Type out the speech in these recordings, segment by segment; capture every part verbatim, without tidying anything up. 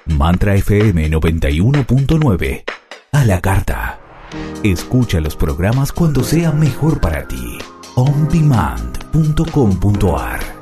Mantra F M noventa y uno punto nueve. A la carta. Escucha los programas cuando sea mejor para ti. on demand punto com punto a r.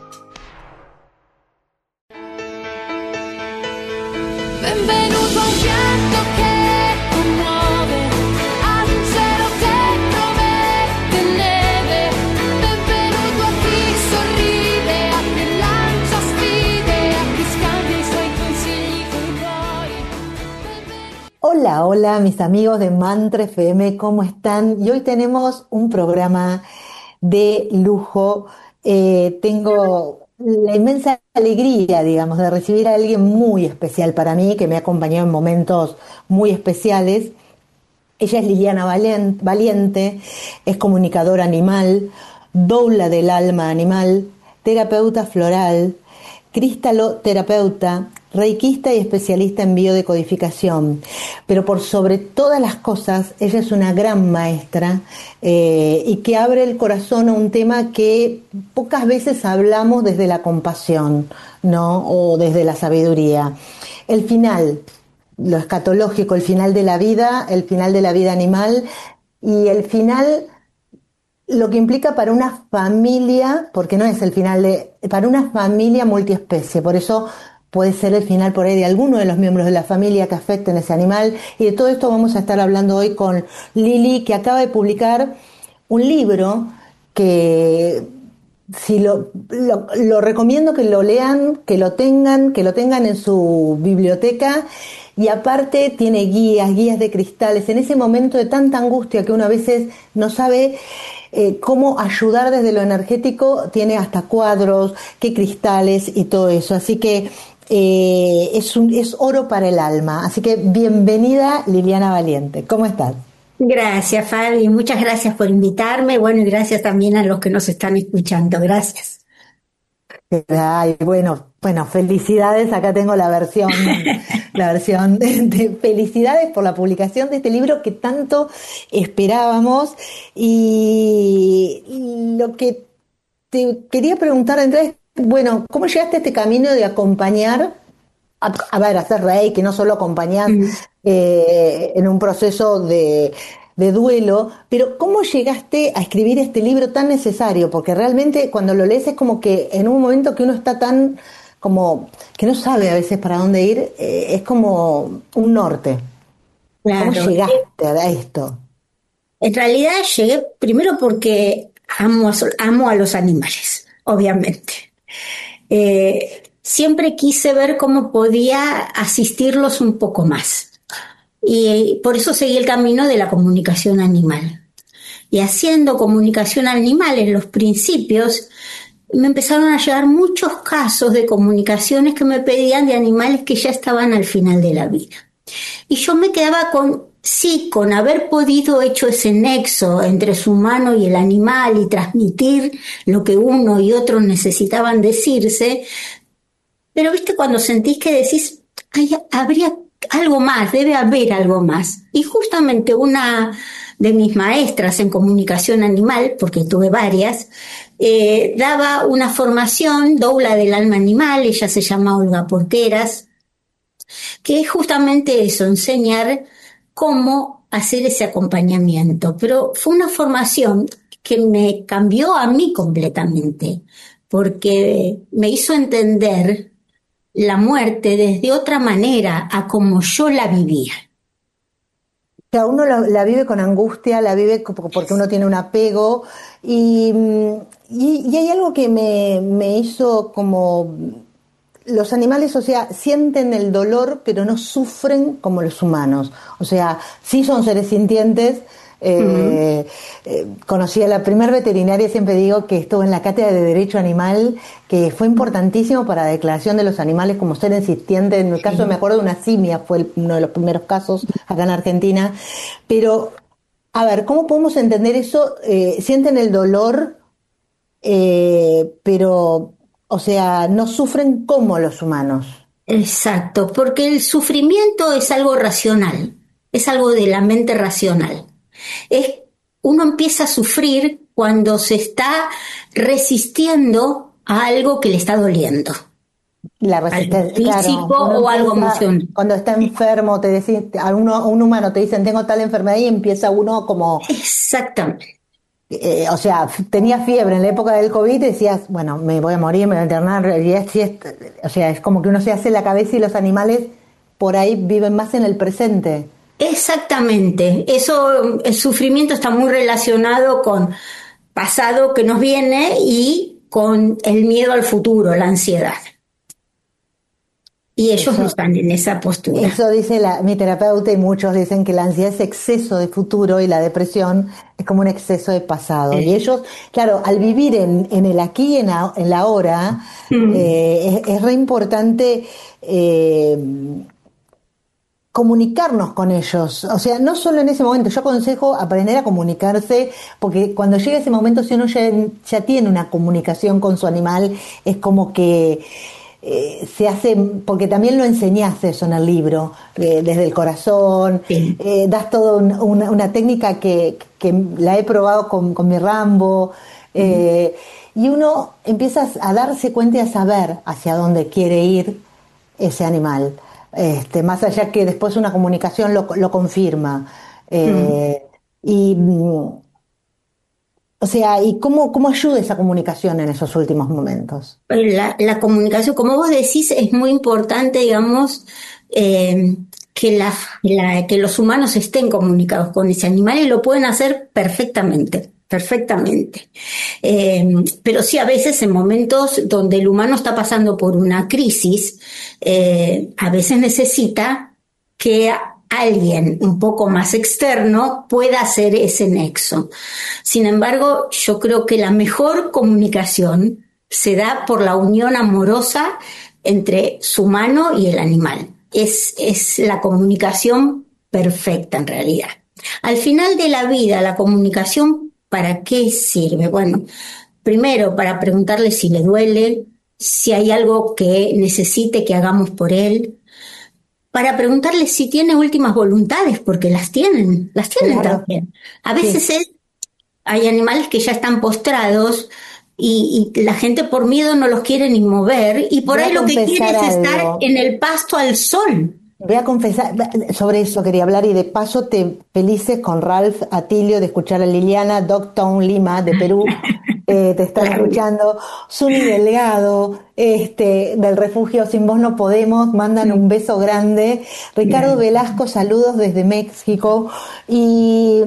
Benvenuto a un pianto che commuove, ad un cielo che promette neve. Benvenuto a chi sorride, a chi lancia sfide, a chi scambia i suoi consigli con cuori. Benvenuto... Hola, hola mis amigos de Mantra F M, ¿cómo están? Y hoy tenemos un programa de lujo. Eh, tengo la inmensa alegría, digamos, de recibir a alguien muy especial para mí, que me ha acompañado en momentos muy especiales. Ella es Liliana Valiente, es comunicadora animal, doula del alma animal, terapeuta floral, cristaloterapeuta, reikista y especialista en biodecodificación. Pero por sobre todas las cosas, ella es una gran maestra eh, y que abre el corazón a un tema que pocas veces hablamos desde la compasión, ¿no? O desde la sabiduría. El final, lo escatológico, el final de la vida, el final de la vida animal y el final, lo que implica para una familia, porque no es el final de, para una familia multiespecie, por eso puede ser el final por ahí de alguno de los miembros de la familia que afecten a ese animal, y de todo esto vamos a estar hablando hoy con Lili, que acaba de publicar un libro que si lo, lo, lo recomiendo que lo lean, que lo tengan, que lo tengan en su biblioteca. Y aparte tiene guías, guías de cristales, en ese momento de tanta angustia que uno a veces no sabe eh, cómo ayudar desde lo energético, tiene hasta cuadros, qué cristales y todo eso. Así que eh, es, un, es oro para el alma. Así que bienvenida Liliana Valiente. ¿Cómo estás? Gracias, Fabi. Muchas gracias por invitarme. Bueno, y gracias también a los que nos están escuchando. Gracias. Ay, bueno, bueno, felicidades, acá tengo la versión, la versión de, de felicidades por la publicación de este libro que tanto esperábamos. Y lo que te quería preguntar, Andrés, bueno, ¿cómo llegaste a este camino de acompañar, a, a ver, a hacer reiki, no solo acompañar mm. eh, en un proceso de... de duelo, pero ¿cómo llegaste a escribir este libro tan necesario? Porque realmente cuando lo lees es como que en un momento que uno está tan, como, que no sabe a veces para dónde ir, eh, es como un norte. Claro. ¿Cómo llegaste a esto? En realidad llegué primero porque amo a, amo a los animales, obviamente. Eh, siempre quise ver cómo podía asistirlos un poco más. Y por eso seguí el camino de la comunicación animal. Y haciendo comunicación animal en los principios, me empezaron a llegar muchos casos de comunicaciones que me pedían de animales que ya estaban al final de la vida. Y yo me quedaba con, sí, con haber podido hecho ese nexo entre su humano y el animal y transmitir lo que uno y otro necesitaban decirse. Pero viste cuando sentís que decís, ay, habría algo más, debe haber algo más. Y justamente una de mis maestras en comunicación animal, porque tuve varias, eh, daba una formación, doula del alma animal, ella se llama Olga Porqueras, que es justamente eso, enseñar cómo hacer ese acompañamiento. Pero fue una formación que me cambió a mí completamente, porque me hizo entender la muerte desde otra manera a como yo la vivía. O sea, uno la, la vive con angustia, la vive porque uno tiene un apego y, y, y hay algo que me, me hizo como... Los animales, o sea, sienten el dolor pero no sufren como los humanos. O sea, sí son seres sintientes. Eh, uh-huh. eh, conocí a la primer veterinaria, siempre digo que estuvo en la cátedra de Derecho Animal, que fue importantísimo para la declaración de los animales como seres sintientes. En el caso, sí. Me acuerdo de una simia, fue el, uno de los primeros casos acá en Argentina. Pero, a ver, ¿cómo podemos entender eso? Eh, sienten el dolor, eh, pero, o sea, no sufren como los humanos. Exacto, porque el sufrimiento es algo racional, es algo de la mente racional. Es, uno empieza a sufrir cuando se está resistiendo a algo que le está doliendo. La algo resistencia, físico claro, uno o algo empieza- emocional. cuando está enfermo, te decís, a uno, a un humano te dicen tengo tal enfermedad y empieza uno como, Exactamente. eh, o sea, f- tenía fiebre en la época del COVID, decías, bueno, me voy a morir, me voy a internar, y es, y es- o sea, es como que uno se hace la cabeza y los animales por ahí viven más en el presente. Exactamente. Eso, el sufrimiento está muy relacionado con pasado que nos viene y con el miedo al futuro, la ansiedad. Y ellos no Eso, están en esa postura. eso dice la, mi terapeuta y muchos dicen que la ansiedad es exceso de futuro y la depresión es como un exceso de pasado. Y Eh, ellos, claro, al vivir en, en el aquí y en, la- en la ahora, mm, eh, es, es re importante eh, comunicarnos con ellos. O sea, no solo en ese momento, yo aconsejo aprender a comunicarse, porque cuando llega ese momento, si uno ya, ya tiene una comunicación con su animal, es como que eh, se hace, porque también lo enseñás eso en el libro, eh, desde el corazón, sí. eh, das toda un- una, una técnica que, que la he probado con, con mi Rambo, eh, y uno empieza a darse cuenta y a saber hacia dónde quiere ir ese animal. Este, más allá que después una comunicación lo, lo confirma. Mm. Eh, y, mm, o sea, ¿y cómo, cómo ayuda esa comunicación en esos últimos momentos? La, la comunicación, como vos decís, es muy importante, digamos, eh, que, la, la- que los humanos estén comunicados con ese animal y lo pueden hacer perfectamente, perfectamente. Eh, pero sí, a veces en momentos donde el humano está pasando por una crisis, eh, a veces necesita que alguien un poco más externo pueda hacer ese nexo. Sin embargo, yo creo que la mejor comunicación se da por la unión amorosa entre su humano y el animal. Es, es la comunicación perfecta en realidad. Al final de la vida, la comunicación, ¿para qué sirve? Bueno, primero para preguntarle si le duele, si hay algo que necesite que hagamos por él, para preguntarle si tiene últimas voluntades, porque las tienen, las tienen Claro, también. A sí. veces es hay animales que ya están postrados y, y la gente por miedo no los quiere ni mover y por Voy ahí a lo que quiere confesar es estar algo. en el pasto al sol. Voy a confesar, sobre eso quería hablar y de paso te felices con Ralph Atilio de escuchar a Liliana, Dogtown Lima de Perú, eh, te está Claro. escuchando, Zuni Delgado, este, del refugio Sin Vos No Podemos, mandan un beso grande, Ricardo Velasco, saludos desde México, y,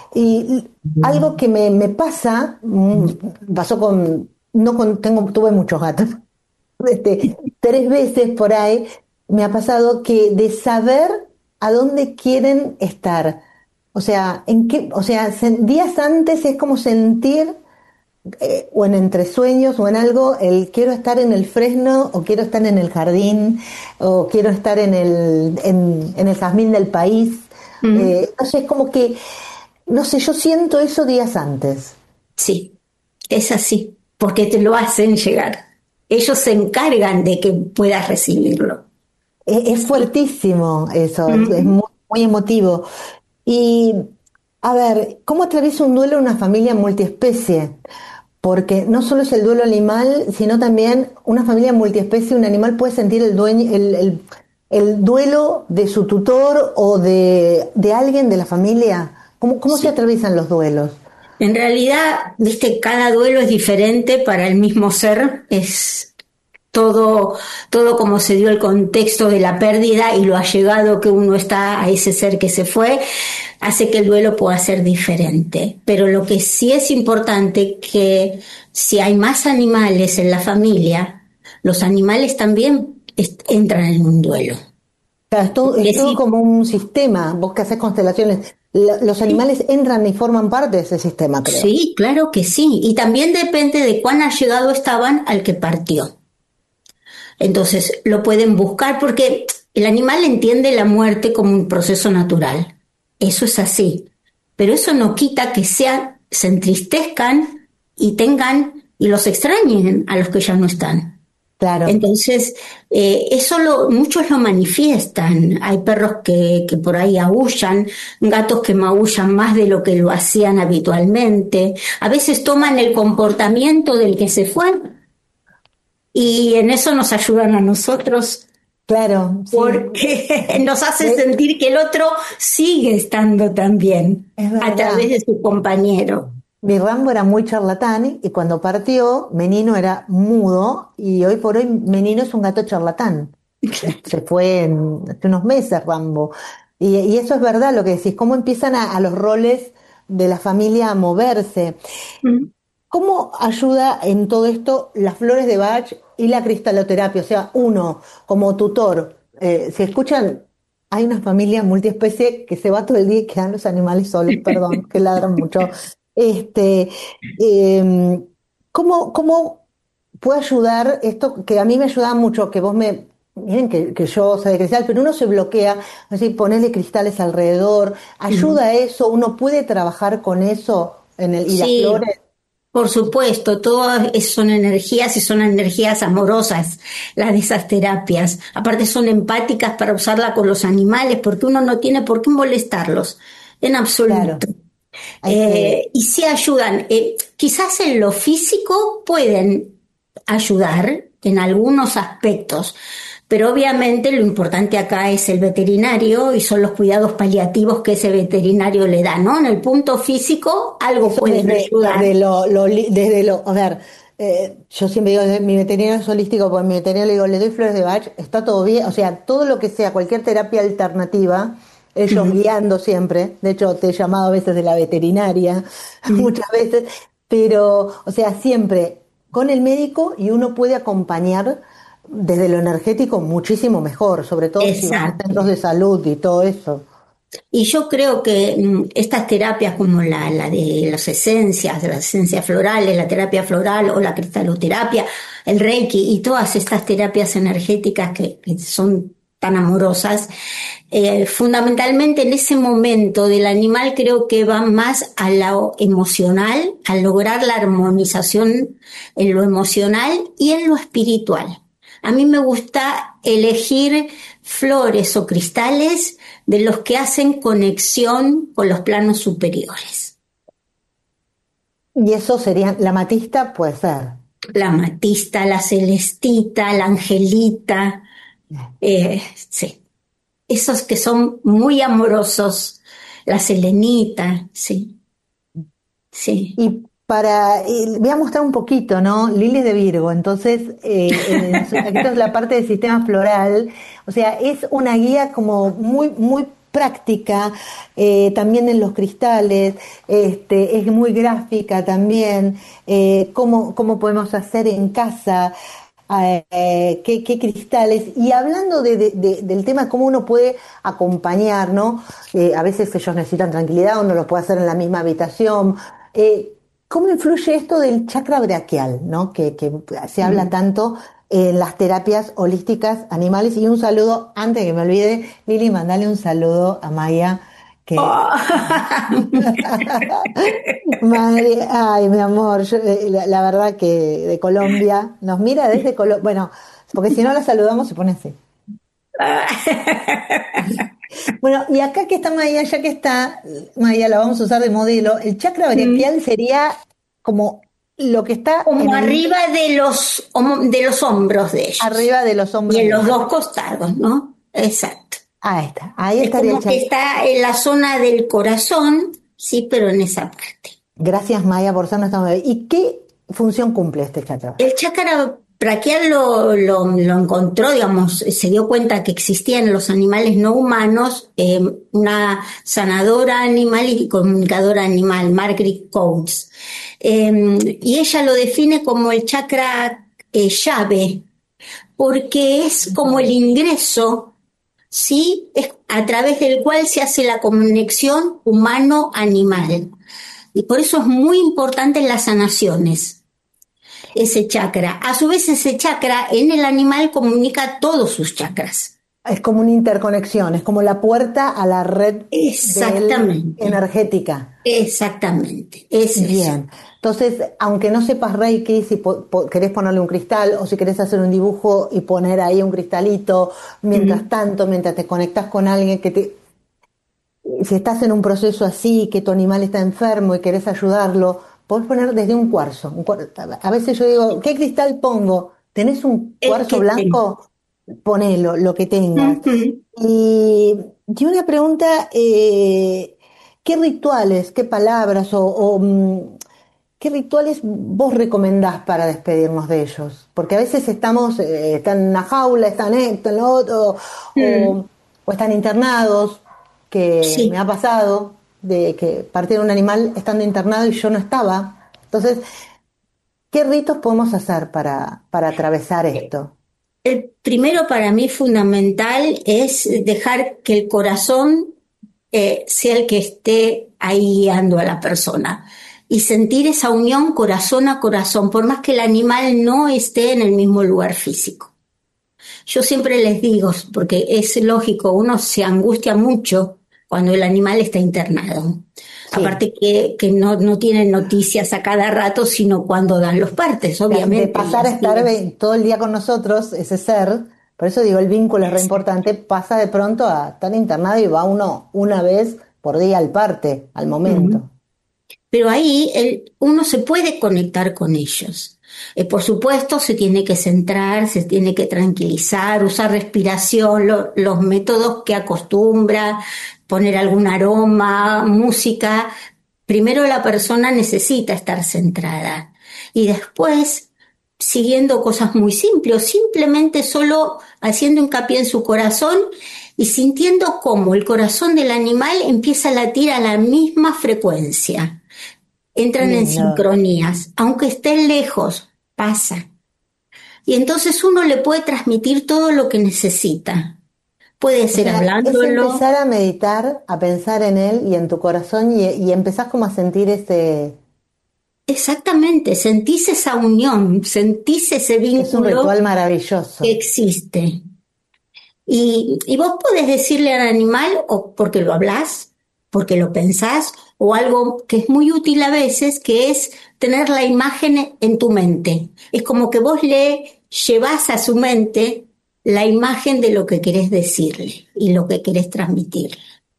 y algo que me, me pasa, mm, pasó con, no con, tengo, tuve muchos gatos, este, tres veces por ahí me ha pasado que de saber a dónde quieren estar. O sea, en qué, o sea, sen- días antes es como sentir, eh, o en entre sueños o en algo, el quiero estar en el fresno, o quiero estar en el jardín, o quiero estar en el, en, en el jazmín del país. Mm, Eh, no sé, es como que, no sé, yo siento eso días antes. sí, es así, porque te lo hacen llegar. Ellos se encargan de que puedas recibirlo. Es, es fuertísimo eso, es, es Mm. muy, muy emotivo. Y, a ver, ¿cómo atraviesa un duelo una familia multiespecie? Porque no solo es el duelo animal, sino también una familia multiespecie, un animal puede sentir el, dueño, el, el, el duelo de su tutor o de, de alguien de la familia. ¿Cómo, cómo se Sí. atraviesan los duelos? En realidad, viste, cada duelo es diferente para el mismo ser, es todo, todo como se dio el contexto de la pérdida y lo allegado que uno está a ese ser que se fue, hace que el duelo pueda ser diferente. Pero lo que sí es importante que si hay más animales en la familia, los animales también est- entran en un duelo. O sea, es todo, es Porque todo sí, como un sistema, vos que haces constelaciones, la- los animales entran y forman parte de ese sistema, creo. sí, claro que sí. Y también depende de cuán allegado estaban al que partió. Entonces lo pueden buscar porque el animal entiende la muerte como un proceso natural. Eso es así. Pero eso no quita que sean, se entristezcan y tengan y los extrañen a los que ya no están. Claro. Entonces, eh, eso lo, muchos lo manifiestan. Hay perros que, que por ahí aúllan, gatos que maullan más de lo que lo hacían habitualmente. A veces toman el comportamiento del que se fue. Y en eso nos ayudan a nosotros Claro, sí, porque nos hace es, sentir que el otro sigue estando también es a través verdad. de su compañero. Mi Rambo era muy charlatán y cuando partió, Menino era mudo y hoy por hoy Menino es un gato charlatán. Se fue en, hace unos meses Rambo. Y, y eso es verdad lo que decís, cómo empiezan a, a los roles de la familia a moverse. Mm. ¿Cómo ayuda en todo esto las flores de Bach y la cristaloterapia? O sea, uno como tutor, eh, si escuchan, hay una familia multiespecie que se va todo el día y quedan los animales solos, perdón, que ladran mucho. Este, eh, ¿cómo, cómo puede ayudar esto? Que a mí me ayuda mucho, que vos me, miren que, que yo soy de cristal, pero uno se bloquea, así ponerle cristales alrededor, Mm. ayuda a eso, uno puede trabajar con eso en el, y las Sí, flores. por supuesto, todas es- son energías y son energías amorosas, las de esas terapias. Aparte son empáticas para usarla con los animales, porque uno no tiene por qué molestarlos, en Claro, absoluto. hay que, Eh, y sí ayudan. Eh, quizás en lo físico pueden ayudar en algunos aspectos, pero obviamente lo importante acá es el veterinario y son los cuidados paliativos que ese veterinario le da, ¿no? En el punto físico algo eso pueden desde, ayudar. desde lo, lo li- desde lo, a ver, eh, yo siempre digo, desde mi veterinario es holístico, porque mi veterinario le digo, le doy flores de Bach, está todo bien, o sea, todo lo que sea, cualquier terapia alternativa, ellos Ujú, guiando siempre, de hecho te he llamado a veces de la veterinaria, ujú. muchas veces, pero, o sea, siempre con el médico y uno puede acompañar desde lo energético muchísimo mejor, sobre todo si van a Exacto. centros de salud y todo eso. Y yo creo que mm, estas terapias como la, la de las esencias, de las esencias florales, la terapia floral o la cristaloterapia, el Reiki y todas estas terapias energéticas que, que son tan amorosas, eh, fundamentalmente en ese momento del animal creo que va más a lo emocional, a lograr la armonización en lo emocional y en lo espiritual. A mí me gusta elegir flores o cristales de los que hacen conexión con los planos superiores. Y eso sería, la matista puede ser. La amatista, la celestita, la angelita, eh, sí. Esos que son muy amorosos, la selenita, sí, sí. Y para, y voy a mostrar un poquito, ¿no? Lilies de Virgo, entonces, eh, en su- esto es la parte del sistema floral, o sea, es una guía como muy, muy práctica, eh, también en los cristales, este, es muy gráfica también, eh, cómo, cómo podemos hacer en casa, eh, qué, qué cristales, y hablando de, de- de- del tema, cómo uno puede acompañar, ¿no? Eh, a veces ellos necesitan tranquilidad, uno lo puede hacer en la misma habitación. Eh, ¿Cómo influye esto del chakra braquial, ¿no? Que, que se habla Mm. tanto en las terapias holísticas animales? Y un saludo, antes de que me olvide, Lili, mandale un saludo a Maya, que Oh. Madre, ay, mi amor, yo, eh, la, la verdad que de Colombia, nos mira desde Colombia, bueno, porque si no la saludamos se pone así. Bueno, y acá que está Maya, ya que está, Maya la vamos a usar de modelo, el chakra Mm. braquial sería como lo que está en Como el arriba de los, homo- de los hombros de ellos arriba de los y hombros en de los ellos. dos costados, ¿no? Exacto. Ahí está, ahí Es estaría el como que chakra. está en la zona del corazón, sí, pero en esa parte. Gracias Maya por ser nuestra modelo. ¿Y qué función cumple este chakra? El chakra braquial lo, lo, lo encontró, digamos, se dio cuenta que existían en los animales no humanos eh, una sanadora animal y comunicadora animal, Margaret Coates. Eh, y ella lo define como el chakra eh, llave, porque es como el ingreso, ¿sí? Es a través del cual se hace la conexión humano-animal. Y por eso es muy importante en las sanaciones ese chakra. A su vez, ese chakra en el animal comunica todos sus chakras. Es como una interconexión, es como la puerta a la red del Exactamente, energética. exactamente, es eso. Bien, entonces, aunque no sepas Reiki, si po- po- querés ponerle un cristal o si querés hacer un dibujo y poner ahí un cristalito, mientras Ujú. tanto, mientras te conectas con alguien que te... Si estás en un proceso así, que tu animal está enfermo y querés ayudarlo, podés poner desde un cuarzo. Un cuar- A veces yo digo, ¿qué cristal pongo? ¿Tenés un El cuarzo que blanco? Ponelo, lo que tengas. Ujú. Y, y una pregunta, eh, ¿qué rituales, qué palabras o, o, mm, qué rituales vos recomendás para despedirnos de ellos? Porque a veces estamos, eh, están en una jaula, están esto, en lo otro, Mm, o, o están internados, que me sí. ha pasado de que partieron un animal estando internado y yo no estaba. Entonces, ¿qué ritos podemos hacer para, para atravesar esto? El primero para mí fundamental es dejar que el corazón eh, sea el que esté ahí guiando a la persona y sentir esa unión corazón a corazón, por más que el animal no esté en el mismo lugar físico. Yo siempre les digo, porque es lógico, uno se angustia mucho cuando el animal está internado. Sí. Aparte que, que no, no tienen noticias a cada rato, sino cuando dan los partes, De, de obviamente. Y pasar a estar así. ve- todo el día con nosotros, ese ser, por eso digo, el vínculo es re importante, pasa de pronto a estar internado y va uno una vez por día al parte, al Ujú. momento. Pero ahí el- uno se puede conectar con ellos. Eh, por supuesto, se tiene que centrar, se tiene que tranquilizar, usar respiración, lo- los métodos que acostumbra, poner algún aroma, música. Primero la persona necesita estar centrada y después, siguiendo cosas muy simples, o simplemente solo haciendo hincapié en su corazón y sintiendo cómo el corazón del animal empieza a latir a la misma frecuencia. Entran en Lindo. sincronías, aunque estén lejos, pasa. Y entonces uno le puede transmitir todo lo que necesita. Puede O ser sea, es hablándolo, empezar a meditar, a pensar en él y en tu corazón y, y empezás como a sentir ese, exactamente, sentís esa unión, sentís ese es un vínculo ritual que maravilloso. existe. Y, y vos podés decirle al animal, o porque lo hablás, porque lo pensás, o algo que es muy útil a veces, que es tener la imagen en tu mente. Es como que vos le llevás a su mente la imagen de lo que querés decirle y lo que querés transmitirle.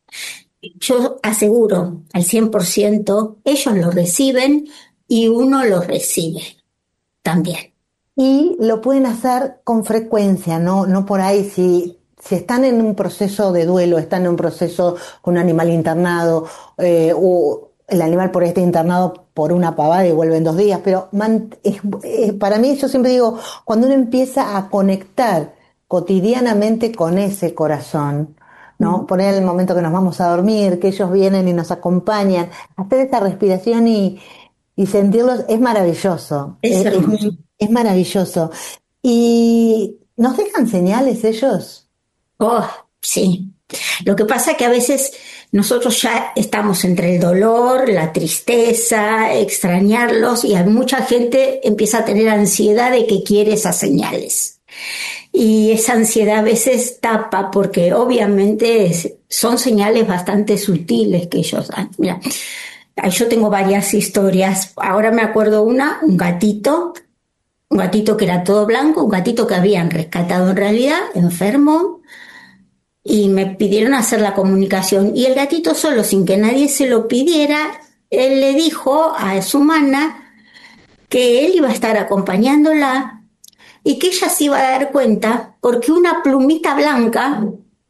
Yo aseguro al cien por ciento, ellos lo reciben y uno lo recibe también. Y lo pueden hacer con frecuencia, no, no por ahí. Si, si están en un proceso de duelo, están en un proceso con un animal internado, eh, o el animal por ahí está internado por una pavada y vuelve en dos días, pero man- es- es- para mí yo siempre digo, cuando uno empieza a conectar cotidianamente con ese corazón, ¿no? Poner el momento que nos vamos a dormir, que ellos vienen y nos acompañan, hacer esta respiración y, y sentirlos es maravilloso, Es es, es- hermoso. es maravilloso. ¿Y nos dejan señales ellos? Oh, sí. Lo que pasa es que a veces nosotros ya estamos entre el dolor, la tristeza, extrañarlos y hay mucha gente empieza a tener ansiedad de que quiere esas señales. Y esa ansiedad a veces tapa porque obviamente es- son señales bastante sutiles que ellos dan. Mira, yo tengo varias historias. Ahora me acuerdo una, un gatito, un gatito que era todo blanco, un gatito que habían rescatado en realidad, enfermo y me pidieron hacer la comunicación. Y el gatito solo, sin que nadie se lo pidiera, él le dijo a su mana que él iba a estar acompañándola y que ella se iba a dar cuenta porque una plumita blanca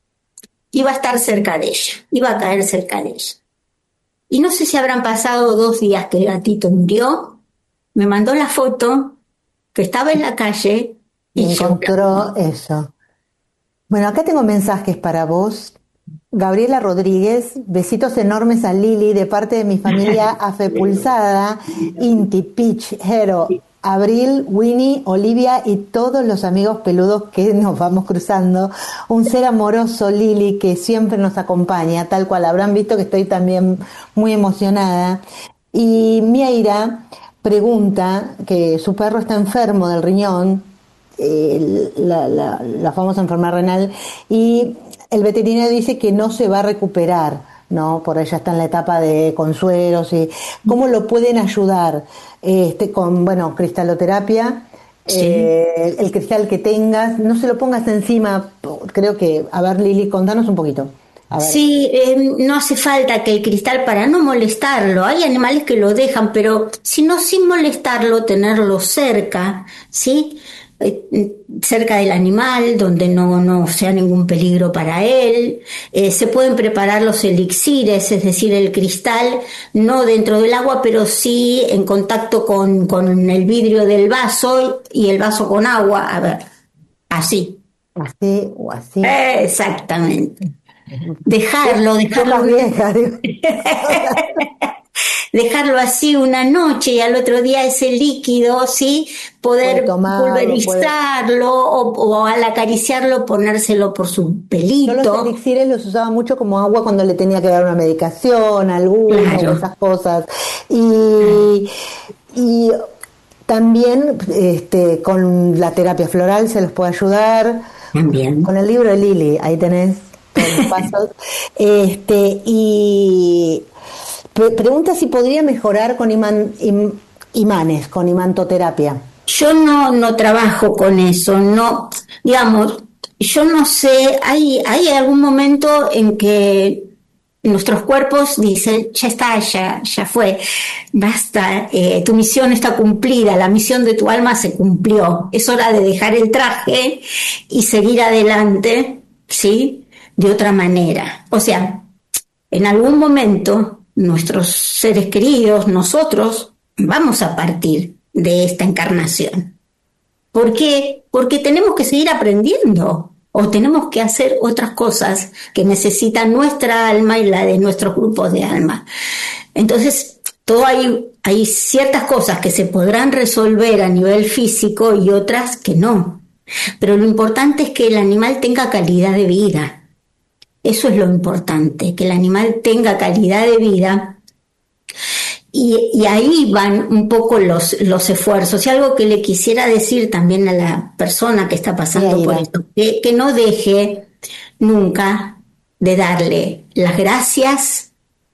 iba a estar cerca de ella, iba a caer cerca de ella. Y no sé si habrán pasado dos días que el gatito murió, me mandó la foto que estaba en la calle Y y yo, encontró eso. Bueno, acá tengo mensajes para vos. Gabriela Rodríguez, besitos enormes a Lili de parte de mi familia Afepulsada, Inti, Peach, Hero, Abril, Winnie, Olivia y todos los amigos peludos que nos vamos cruzando. Un ser amoroso, Lili, que siempre nos acompaña, tal cual habrán visto que estoy también muy emocionada. Y Mieira pregunta que su perro está enfermo del riñón, eh, la, la, la famosa enfermedad renal, y el veterinario dice que no se va a recuperar, ¿no? Por ella está en la etapa de consuelos y cómo lo pueden ayudar, este, con, bueno, cristaloterapia, sí. eh, el cristal que tengas, no se lo pongas encima, creo que, a ver Lili, contanos un poquito, a ver. Sí, eh, no hace falta que el cristal para no molestarlo. Hay animales que lo dejan, pero si no sin molestarlo, tenerlo cerca, ¿sí? eh, cerca del animal, donde no, no sea ningún peligro para él. Eh, se pueden preparar los elixires, es decir, el cristal, no dentro del agua, pero sí en contacto con, con el vidrio del vaso y el vaso con agua. A ver, así. Así o así. Eh, exactamente. Dejarlo, dejarlo. Ropas viejas, digo. Dejarlo así una noche y al otro día ese líquido, ¿sí? Puede Poder tomarlo, puede- pulverizarlo o, o al acariciarlo ponérselo por su Yo los pelito. elixires los usaba mucho como agua cuando le tenía que dar una medicación, alguna Claro. o esas cosas. Y, y también este, con la terapia floral se los puede ayudar. También. Con el libro de Lili, ahí tenés todos los pasos. Este, y pre- pregunta si podría mejorar con imán, im- imanes, con imantoterapia. Yo no, no trabajo con eso, no, digamos, yo no sé, hay, hay algún momento en que nuestros cuerpos dicen, ya está, ya, ya fue, basta, eh, tu misión está cumplida, la misión de tu alma se cumplió, es hora de dejar el traje y seguir adelante, ¿sí? De otra manera. O sea, en algún momento nuestros seres queridos, nosotros, vamos a partir de esta encarnación. ¿Por qué? Porque tenemos que seguir aprendiendo o tenemos que hacer otras cosas que necesita nuestra alma y la de nuestros grupos de alma. Entonces, todo hay, hay ciertas cosas que se podrán resolver a nivel físico y otras que no. Pero lo importante es que el animal tenga calidad de vida. Eso es lo importante, que el animal tenga calidad de vida y, y ahí van un poco los, los esfuerzos. Y algo que le quisiera decir también a la persona que está pasando Sí, por Aida. esto, que, que no deje nunca de darle las gracias,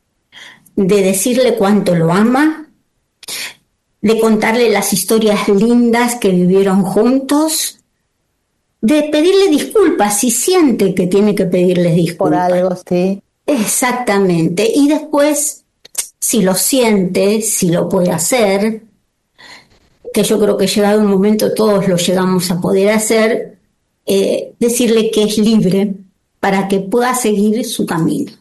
de decirle cuánto lo ama, de contarle las historias lindas que vivieron juntos, de pedirle disculpas si siente que tiene que pedirles Por disculpas. algo, sí. Exactamente. Y después, si lo siente, si lo puede hacer, que yo creo que llegado un momento todos lo llegamos a poder hacer, eh, decirle que es libre para que pueda seguir su camino.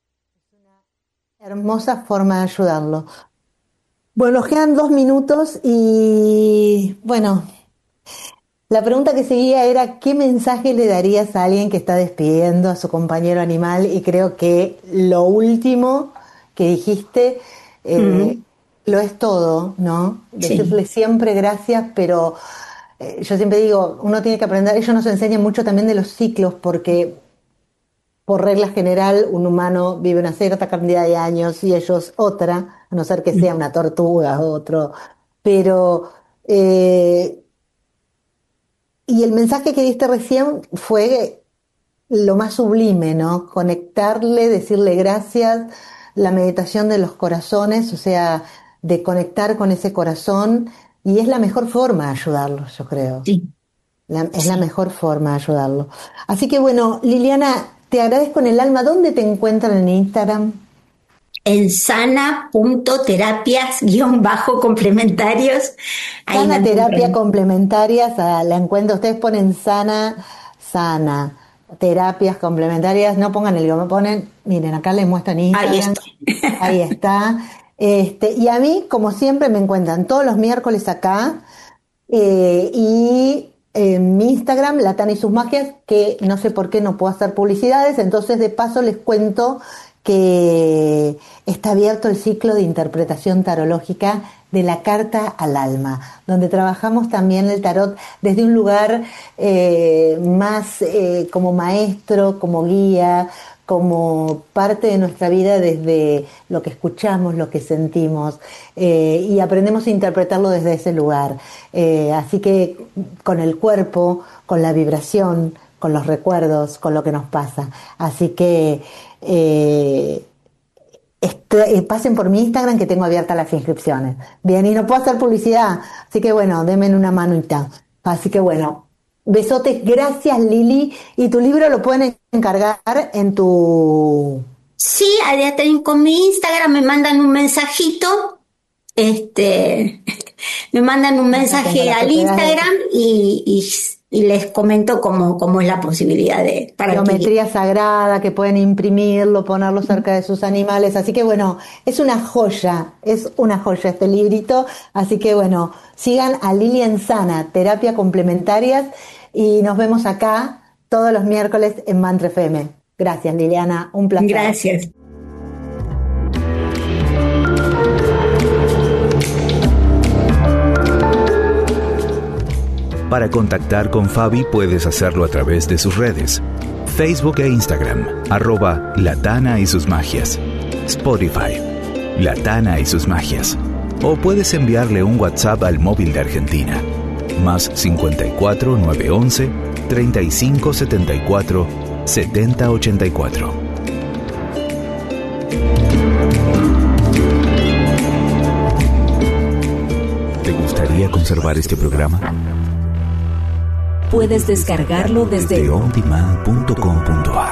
Hermosa forma de ayudarlo. Bueno, nos quedan dos minutos y bueno, la pregunta que seguía era ¿qué mensaje le darías a alguien que está despidiendo a su compañero animal? Y creo que lo último que dijiste eh, Mm, lo es todo, ¿no? sí, Decirle siempre gracias, pero eh, yo siempre digo, uno tiene que aprender, ellos nos enseñan mucho también de los ciclos, porque por regla general un humano vive una cierta cantidad de años y ellos otra, a no ser que sea una tortuga o otro, pero... eh, y el mensaje que diste recién fue lo más sublime, ¿no? Conectarle, decirle gracias, la meditación de los corazones, o sea, de conectar con ese corazón, y es la mejor forma de ayudarlo, yo creo. sí, La- es la sí. mejor forma de ayudarlo. Así que bueno, Liliana, te agradezco en el alma. ¿Dónde te encuentran en Instagram? En sana.terapias guión bajo complementarios. Ahí me Sana terapia encuentran. complementarias, a la encuentro. Ustedes ponen sana, sana, terapias complementarias, no pongan el guión, ponen, miren, acá les muestro en Ahí Instagram, estoy. ahí está. Este, y a mí, como siempre, me encuentran todos los miércoles acá, eh, y en mi Instagram, Latana y sus magias, que no sé por qué no puedo hacer publicidades, entonces de paso les cuento que está abierto el ciclo de interpretación tarológica de la carta al alma, donde trabajamos también el tarot desde un lugar eh, más eh, como maestro, como guía, como parte de nuestra vida desde lo que escuchamos, lo que sentimos, eh, y aprendemos a interpretarlo desde ese lugar. Eh, así que con el cuerpo, con la vibración, con los recuerdos, con lo que nos pasa. Así que eh, este, eh, pasen por mi Instagram que tengo abiertas las inscripciones. Bien, y no puedo hacer publicidad, así que bueno, denme una manita. Así que bueno, besotes, gracias Lili. Y tu libro lo pueden encargar en tu... Sí, allá ten- con mi Instagram me mandan un mensajito, este, me mandan un mensaje la al propiedad de- Instagram y, y, y les comento cómo, cómo es la posibilidad de para Geometría sagrada, que pueden imprimirlo, ponerlo cerca de sus animales. Así que bueno, es una joya, es una joya este librito. Así que bueno, sigan a Lilian Sana, Terapia Complementarias, y nos vemos acá todos los miércoles en Mantra F M. Gracias, Liliana, un placer. Gracias. Para contactar con Fabi puedes hacerlo a través de sus redes, Facebook e Instagram, arroba Latana y sus magias, Spotify, Latana y sus magias, o puedes enviarle un WhatsApp al móvil de Argentina, más cincuenta y cuatro, nueve once, treinta y cinco setenta y cuatro, setenta ochenta y cuatro. ¿Te gustaría conservar este programa? Puedes descargarlo desde Desde ondemand punto com punto a